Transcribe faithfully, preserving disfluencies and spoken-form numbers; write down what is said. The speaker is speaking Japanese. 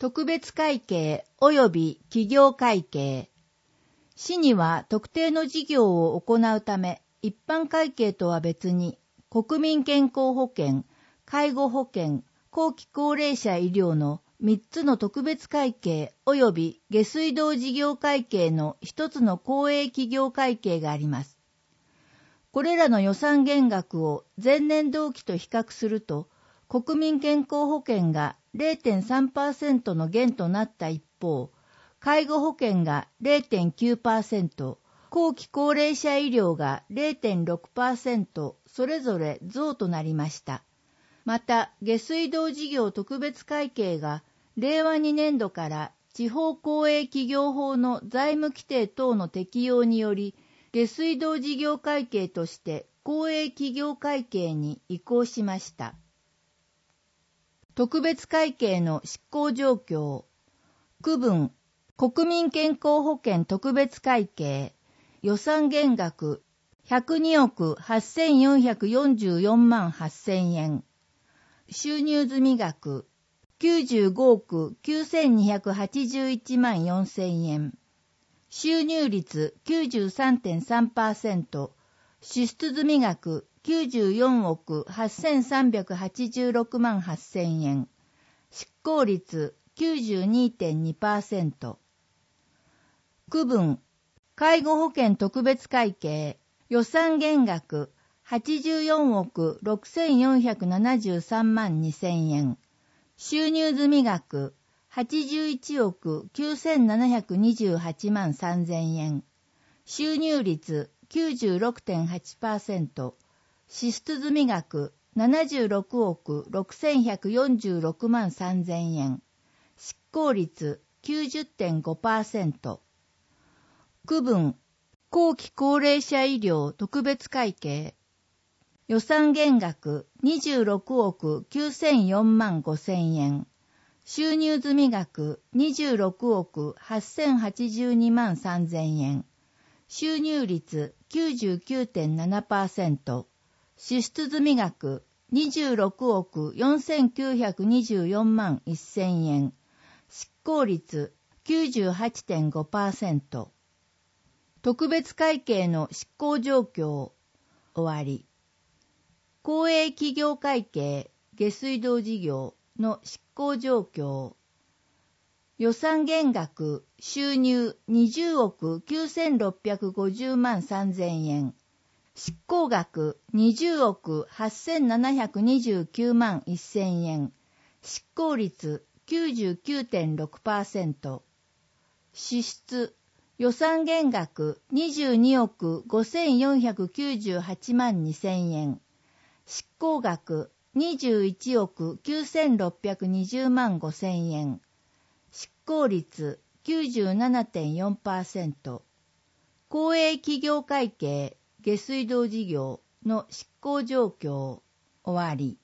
特別会計及び企業会計。市には特定の事業を行うため、一般会計とは別に、国民健康保険、介護保険、後期高齢者医療のみっつの特別会計及び下水道事業会計のひとつの公営企業会計があります。これらの予算減額を前年同期と比較すると、国民健康保険が れいてんさんパーセント の減となった一方、介護保険が れいてんきゅうパーセント、後期高齢者医療が れいてんろくパーセント それぞれ増となりました。また、下水道事業特別会計がれいわにねんどから地方公営企業法の財務規定等の適用により、下水道事業会計として公営企業会計に移行しました。特別会計の執行状況。区分、国民健康保険特別会計、予算減額ひゃくにおくはっせんよんひゃくよんじゅうよんまんはっせんえん、収入済額きゅうじゅうごおくきゅうせんにひゃくはちじゅういちまんよんせんえん、収入率 きゅうじゅうさんてんさんパーセント、支出済額きゅうじゅうよんおくはっせんさんびゃくはちじゅうろくまんはっせんえん、執行率 きゅうじゅうにてんにパーセント。区分、介護保険特別会計、予算減額はちじゅうよんおくろくせんよんひゃくななじゅうさんまんにせんえん、収入済額はちじゅういちおくきゅうせんななひゃくにじゅうはちまんさんぜんえん、収入率 きゅうじゅうろくてんはちパーセント、支出済額ななじゅうろくおくろくせんひゃくよんじゅうろくまんさんぜんえん、執行率 きゅうじゅってんごパーセント。区分、後期高齢者医療特別会計、予算減額にじゅうろくおくきゅうせんよんまんごせんえん、収入済額にじゅうろくおくはっせんはちじゅうにまんさんぜんえん、収入率 きゅうじゅうきゅうてんななパーセント、支出済額にじゅうろくおくよんせんきゅうひゃくにじゅうよんまんせんえん、執行率 きゅうじゅうはちてんごパーセント。特別会計の執行状況。終わり。公営企業会計下水道事業の執行状況。予算減額収入にじゅうおくきゅうせんろっぴゃくごじゅうまんさんぜんえん、執行額にじゅうおくはっせんななひゃくにじゅうきゅうまんせんえん、執行率 きゅうじゅうきゅうてんろくパーセント。支出予算減額にじゅうにおくごせんよんひゃくきゅうじゅうはちまんにせんえん、執行額にじゅういちおくきゅうせんろっぴゃくにじゅうまんごせんえん、執行率 きゅうじゅうななてんよんパーセント。公営企業会計下水道事業の執行状況。終わり。